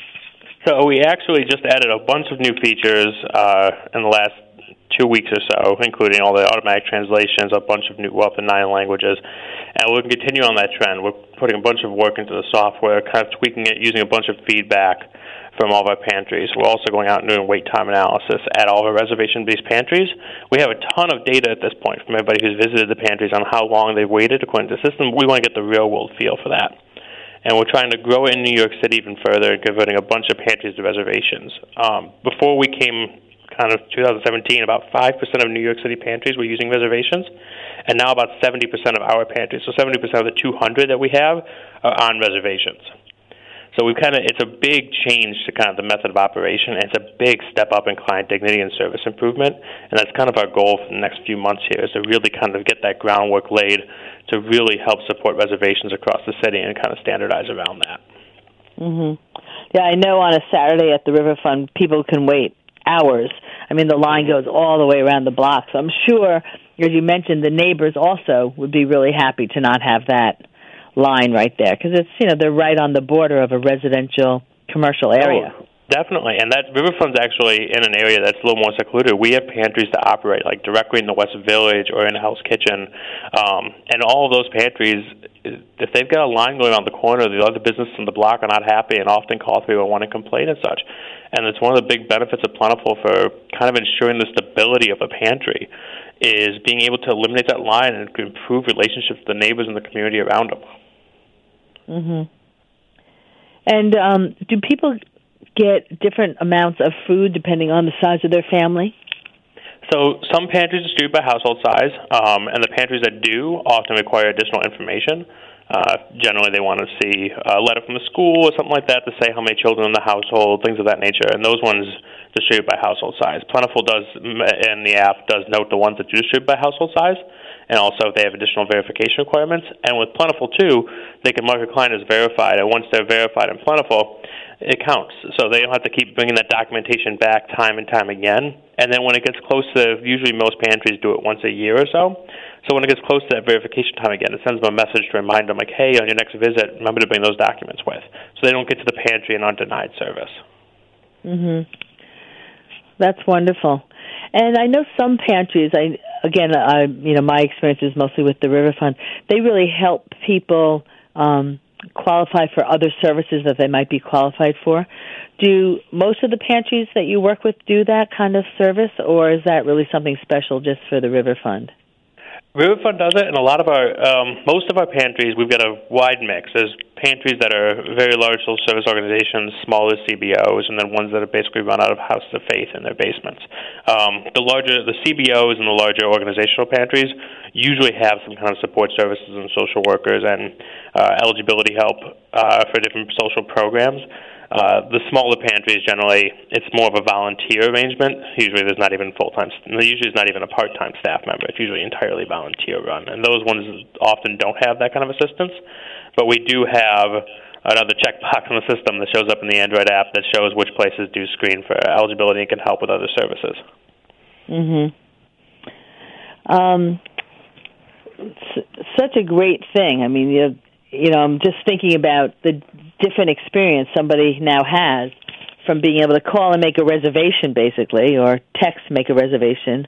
So we actually just added a bunch of new features in the last 2 weeks or so, including all the automatic translations, a bunch of new up to 9 languages. And we'll continue on that trend. We're putting a bunch of work into the software, kind of tweaking it, using a bunch of feedback from all of our pantries. We're also going out and doing wait time analysis at all of our reservation-based pantries. We have a ton of data at this point from everybody who's visited the pantries on how long they've waited according to the system. We want to get the real-world feel for that. And we're trying to grow it in New York City even further, converting a bunch of pantries to reservations. Before we came kind of 2017, about 5% of New York City pantries were using reservations, and now about 70% of our pantries, so 70% of the 200 that we have, are on reservations. So it's a big change to kind of the method of operation, and it's a big step up in client dignity and service improvement, and that's kind of our goal for the next few months here, is to really kind of get that groundwork laid to really help support reservations across the city and kind of standardize around that. Mm-hmm. Yeah, I know on a Saturday at the Riverfront, people can wait hours. I mean, the line goes all the way around the block, so I'm sure, as you mentioned, the neighbors also would be really happy to not have that line right there, because it's, they're right on the border of a residential commercial area. Oh, definitely, and that Riverfront's actually in an area that's a little more secluded. We have pantries that operate like directly in the West Village or in a Hell's Kitchen, and all of those pantries, if they've got a line going on the corner, the other businesses in the block are not happy and often call 311 and complain and such. And it's one of the big benefits of Plentiful for kind of ensuring the stability of a pantry is being able to eliminate that line and improve relationships with the neighbors and the community around them. Mm-hmm. And do people get different amounts of food depending on the size of their family? So some pantries distribute by household size, and the pantries that do often require additional information. Generally, they want to see a letter from the school or something like that to say how many children in the household, things of that nature, and those ones distribute by household size. Plentiful does, in the app, does note the ones that do distribute by household size, and also if they have additional verification requirements. And with Plentiful, too, they can mark a client as verified, and once they're verified in Plentiful, it counts. So they don't have to keep bringing that documentation back time and time again. And then when it gets close to, usually most pantries do it once a year or so. So when it gets close to that verification time again, it sends them a message to remind them, like, hey, on your next visit, remember to bring those documents with. So they don't get to the pantry and are denied service. Mm-hmm. That's wonderful. And I know some pantries, my experience is mostly with the Riverfront, they really help people qualify for other services that they might be qualified for. Do most of the pantries that you work with do that kind of service, or is that really something special just for the Riverfront? Riverfront does it, and a lot of our, most of our pantries, we've got a wide mix. There's pantries that are very large social service organizations, smaller CBOs, and then ones that are basically run out of houses of faith in their basements. The CBOs and the larger organizational pantries usually have some kind of support services and social workers and eligibility help for different social programs. The smaller pantries, generally, it's more of a volunteer arrangement. Usually there's not even usually it's not even a part-time staff member. It's usually entirely volunteer run. And those ones often don't have that kind of assistance. But we do have another checkbox in the system that shows up in the Android app that shows which places do screen for eligibility and can help with other services. Mm-hmm. Such a great thing. I mean, I'm just thinking about the different experience somebody now has from being able to call and make a reservation, basically, or text make a reservation,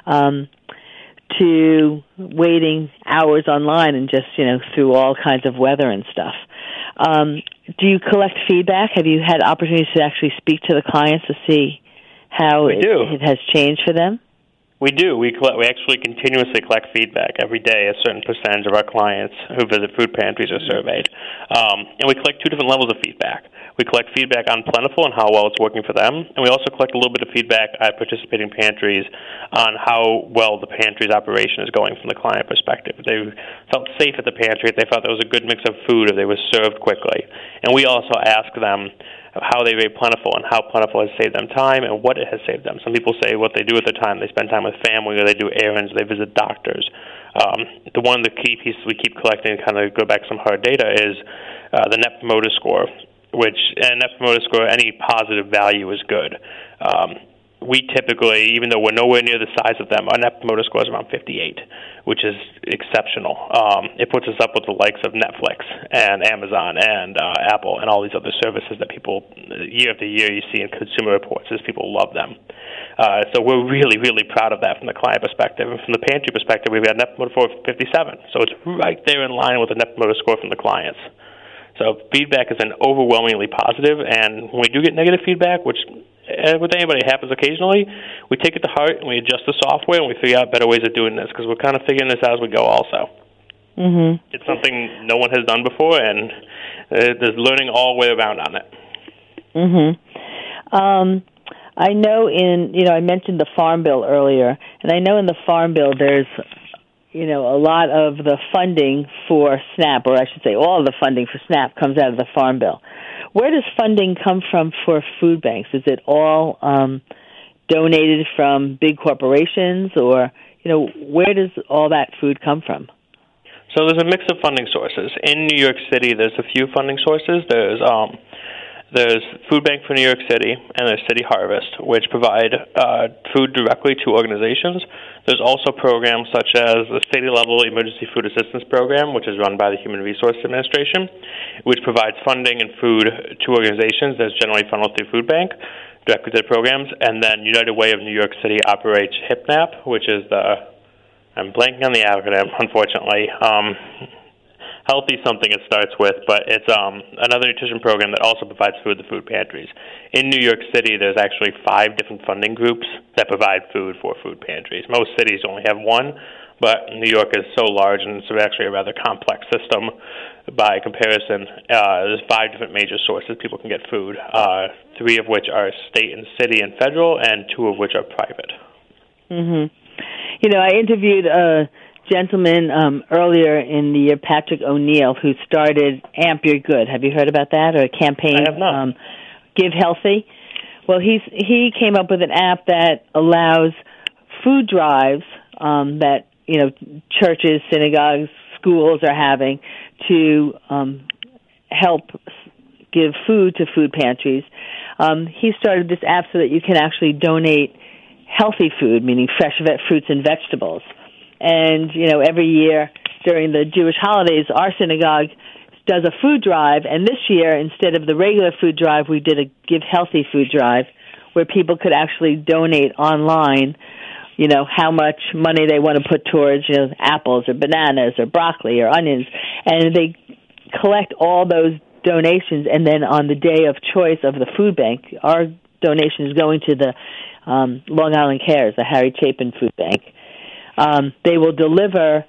to waiting hours online and just, through all kinds of weather and stuff. Do you collect feedback? Have you had opportunities to actually speak to the clients to see how it has changed for them? We do. We actually continuously collect feedback every day. A certain percentage of our clients who visit food pantries are surveyed. And we collect two different levels of feedback. We collect feedback on Plentiful and how well it's working for them, and we also collect a little bit of feedback at participating pantries on how well the pantry's operation is going from the client perspective. If they felt safe at the pantry, if they thought there was a good mix of food, if they were served quickly. And we also ask them how they rate Plentiful and how Plentiful has saved them time and what it has saved them. Some people say what they do at the time, they spend time with family, or they do errands, they visit doctors. One of the key pieces we keep collecting and kind of go back to some hard data is the Net Promoter Score, and Net Promoter Score, any positive value is good. We typically, even though we're nowhere near the size of them, our Net Promoter Score is around 58, which is exceptional. It puts us up with the likes of Netflix and Amazon and Apple and all these other services that people, year after year, you see in consumer reports as people love them. So we're really, really proud of that from the client perspective. And from the pantry perspective, we've got Net Promoter Score of 57. So it's right there in line with the Net Promoter Score from the clients. So feedback has been overwhelmingly positive, and when we do get negative feedback, which with anybody happens occasionally, we take it to heart and we adjust the software and we figure out better ways of doing this because we're kind of figuring this out as we go also. Mm-hmm. It's something no one has done before, and there's learning all the way around on it. Mm-hmm. I know I mentioned the Farm Bill earlier, and I know in the Farm Bill there's a lot of the funding for SNAP, or I should say all of the funding for SNAP comes out of the Farm Bill. Where does funding come from for food banks? Is it all donated from big corporations, or, where does all that food come from? So there's a mix of funding sources. In New York City, there's a few funding sources. There's Food Bank for New York City, and there's City Harvest, which provide food directly to organizations. There's also programs such as the state-level Emergency Food Assistance Program, which is run by the Human Resources Administration, which provides funding and food to organizations that's generally funneled through Food Bank directly to the programs. And then United Way of New York City operates HIPNAP, which is I'm blanking on the acronym, unfortunately. Healthy something it starts with, but it's another nutrition program that also provides food to food pantries. In New York City, there's actually 5 different funding groups that provide food for food pantries. Most cities only have one, but New York is so large and it's actually a rather complex system by comparison. There's 5 different major sources people can get food, 3 of which are state and city and federal, and 2 of which are private. Mm-hmm. I interviewed gentleman earlier in the year, Patrick O'Neill, who started Amp Your Good. Have you heard about that, or a campaign? I have not. Give Healthy. Well, he came up with an app that allows food drives that churches, synagogues, schools are having to help give food to food pantries. He started this app so that you can actually donate healthy food, meaning fresh fruits and vegetables. And, every year during the Jewish holidays, our synagogue does a food drive. And this year, instead of the regular food drive, we did a Give Healthy food drive where people could actually donate online, how much money they want to put towards, apples or bananas or broccoli or onions. And they collect all those donations. And then on the day of choice of the food bank, our donation is going to the Long Island Cares, the Harry Chapin Food Bank. They will deliver,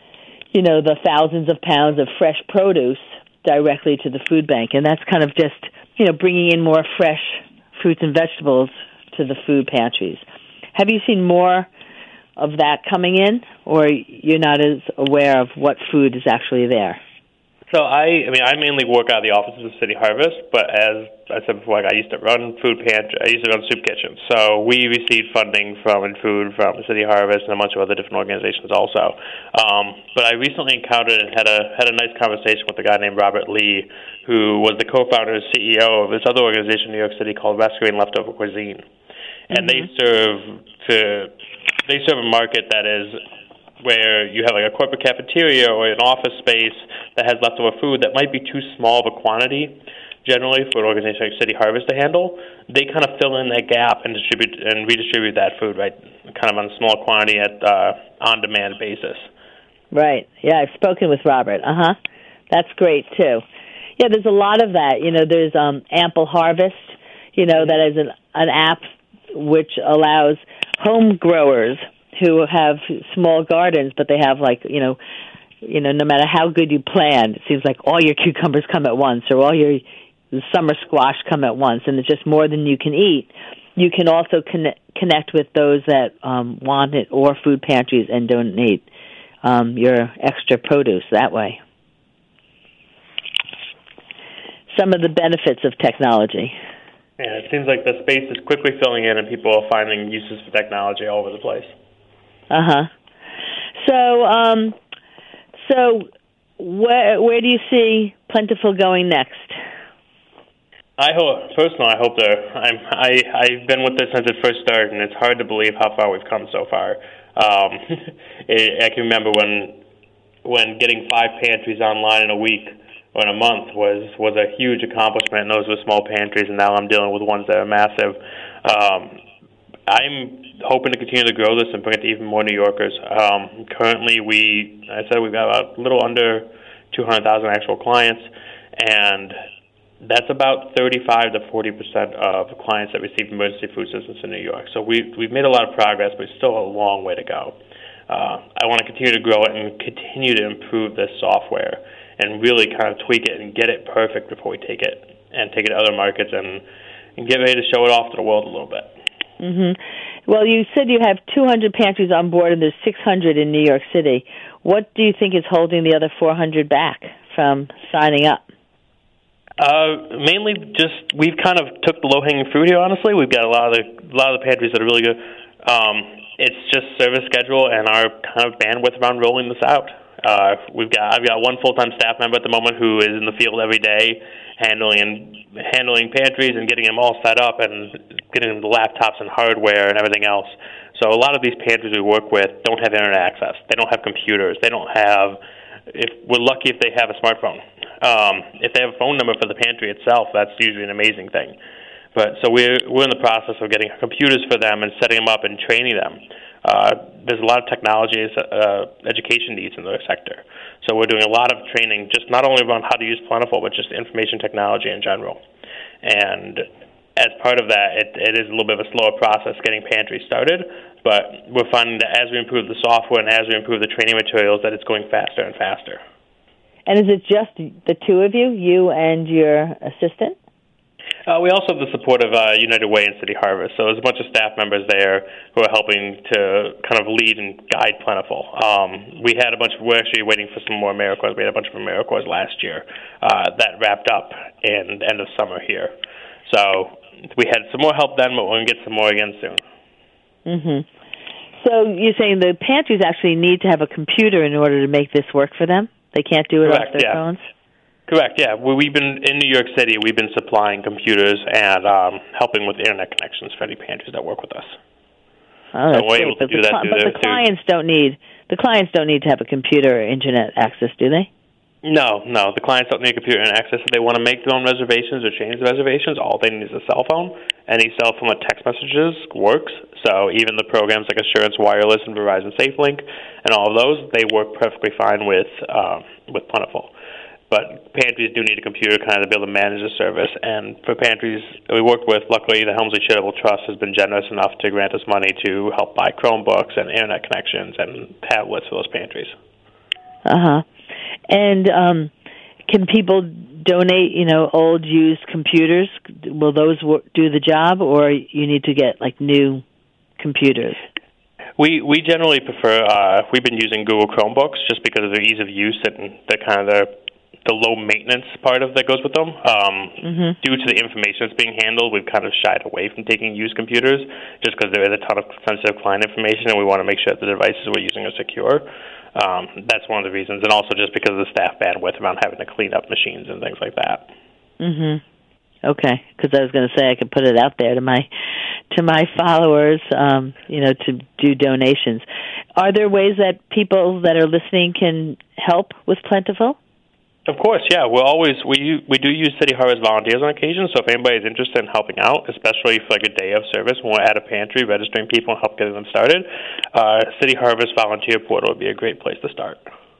the thousands of pounds of fresh produce directly to the food bank. And that's kind of just, bringing in more fresh fruits and vegetables to the food pantries. Have you seen more of that coming in, or you're not as aware of what food is actually there? So I mainly work out of the offices of City Harvest, but as I said before, I used to run food pantry. I used to run soup kitchens. So we received funding and food from City Harvest and a bunch of other different organizations also. But I recently encountered and had a nice conversation with a guy named Robert Lee, who was the co-founder and CEO of this other organization in New York City called Rescuing Leftover Cuisine, and they serve a market that is where you have like a corporate cafeteria or an office space that has leftover food that might be too small of a quantity generally for an organization like City Harvest to handle. They kind of fill in that gap and redistribute that food, right, kind of on a small quantity at on-demand basis. Right. Yeah, I've spoken with Robert. That's great, too. Yeah, there's a lot of that. There's Ample Harvest, that is an app which allows home growers who have small gardens, but they have no matter how good you plan, it seems like all your cucumbers come at once, or all your the summer squash come at once, and it's just more than you can eat. You can also connect with those that want it, or food pantries, and donate your extra produce that way. Some of the benefits of technology. Yeah, it seems like the space is quickly filling in, and people are finding uses for technology all over the place. So where do you see Plentiful going next? I hope I've been with this since it first started, and it's hard to believe how far we've come so far. I can remember when getting 5 pantries online in a week or in a month was a huge accomplishment, and those were small pantries, and now I'm dealing with ones that are massive. I'm hoping to continue to grow this and bring it to even more New Yorkers. Currently, we've got a little under 200,000 actual clients, and that's about 35 to 40% of clients that receive emergency food assistance in New York. So we've made a lot of progress, but still a long way to go. I want to continue to grow it and continue to improve this software and really kind of tweak it and get it perfect before we take it to other markets and get ready to show it off to the world a little bit. Mm-hmm. Well, you said you have 200 pantries on board and there's 600 in New York City. What do you think is holding the other 400 back from signing up? Mainly just we've kind of took the low-hanging fruit here, honestly. We've got a lot of the pantries that are really good. It's just service schedule and our kind of bandwidth around rolling this out. I've got one full-time staff member at the moment who is in the field every day handling pantries and getting them all set up and getting them the laptops and hardware and everything else. So a lot of these pantries we work with don't have internet access. They don't have computers. They don't have. We're lucky if they have a smartphone. If they have a phone number for the pantry itself, that's usually an amazing thing. But so we're in the process of getting computers for them and setting them up and training them. There's a lot of technology education needs in the sector. So we're doing a lot of training, just not only around how to use Plentiful, but just information technology in general. And as part of that, it is a little bit of a slower process getting pantries started, but we're finding that as we improve the software and as we improve the training materials, that it's going faster and faster. And is it just the two of you and your assistant? We also have the support of United Way and City Harvest, so there's a bunch of staff members there who are helping to kind of lead and guide Plentiful. We're actually waiting for some more AmeriCorps. We had a bunch of AmeriCorps last year that wrapped up in the end of summer here. So we had some more help then, but we're going to get some more again soon. Mm-hmm. So you're saying the pantries actually need to have a computer in order to make this work for them? They can't do it off their phones? Correct, yeah. We've been in New York City. We've been supplying computers and helping with internet connections for any pantries that work with us. Oh, that's great. But the clients don't need to have a computer or internet access, do they? No. The clients don't need a computer and access. If they want to make their own reservations or change the reservations, all they need is a cell phone. Any cell phone with text messages works. So even the programs like Assurance Wireless and Verizon SafeLink and all of those, they work perfectly fine with Plentiful. But pantries do need a computer kind of to be able to manage the service. And for pantries we worked with, luckily the Helmsley Charitable Trust has been generous enough to grant us money to help buy Chromebooks and internet connections and tablets for those pantries. Uh-huh. And can people donate, old used computers? Will those do the job, or you need to get like new computers? We generally prefer. We've been using Google Chromebooks just because of their ease of use and the kind of the low maintenance part of that goes with them. Due to the information that's being handled, we've kind of shied away from taking used computers just because there is a ton of sensitive client information, and we want to make sure that the devices we're using are secure. That's one of the reasons, and also just because of the staff bandwidth around having to clean up machines and things like that. Okay, because I was going to say I could put it out there to my followers, to do donations. Are there ways that people that are listening can help with Plentiful? Of course, yeah. We do use City Harvest volunteers on occasion, so if anybody is interested in helping out, especially for like a day of service, when we're at a pantry registering people and help getting them started, City Harvest volunteer portal would be a great place to start.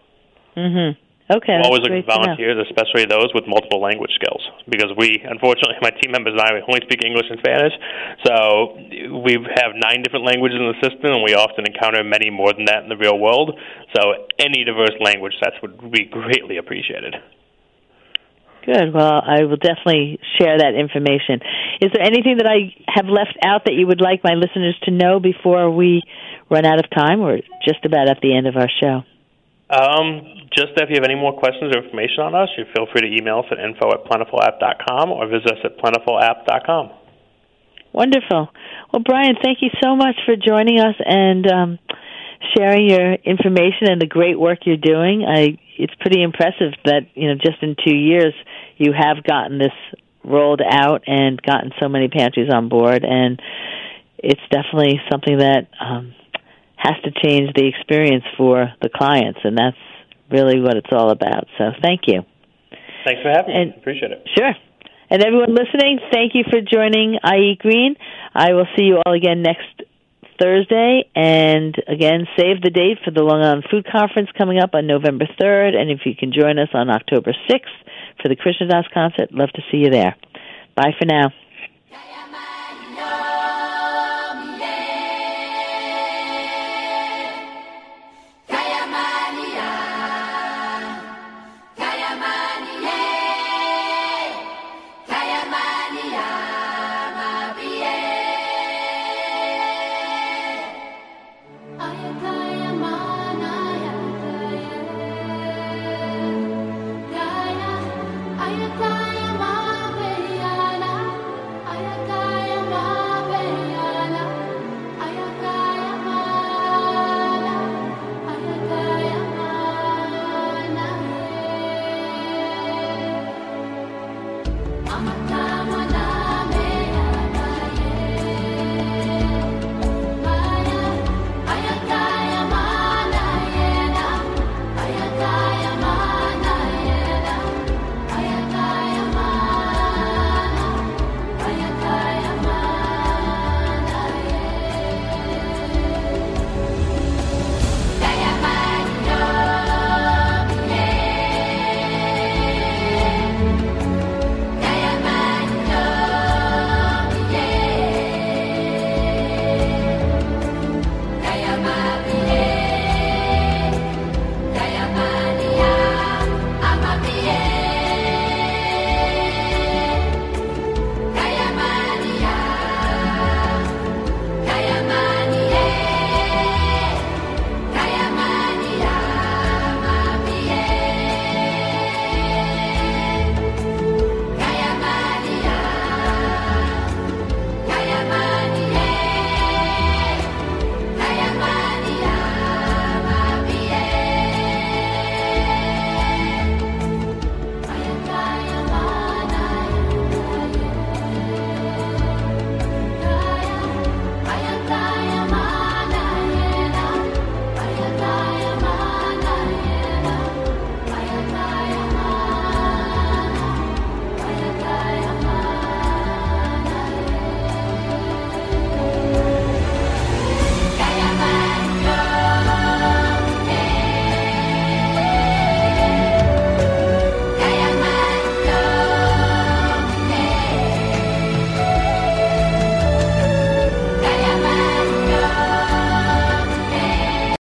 Okay. We're always looking for volunteers, especially those with multiple language skills, because unfortunately, my team members and I, we only speak English and Spanish, so we have 9 different languages in the system, and we often encounter many more than that in the real world, so any diverse language sets would be greatly appreciated. Good. Well, I will definitely share that information. Is there anything that I have left out that you would like my listeners to know before we run out of time? We're just about at the end of our show. Just if you have any more questions or information on us, you feel free to email us at info@plentifulapp.com or visit us at plentifulapp.com. Wonderful. Well, Brian, thank you so much for joining us and sharing your information and the great work you're doing. It's pretty impressive that, just in 2 years you have gotten this rolled out and gotten so many pantries on board, and it's definitely something that has to change the experience for the clients, and that's really what it's all about. So thank you. Thanks for having me. Appreciate it. Sure. And everyone listening, thank you for joining I Eat Green. I will see you all again next Thursday. And again, save the date for the Long Island Food Conference coming up on November 3rd. And if you can join us on October 6th for the Krishnadas concert, love to see you there. Bye for now.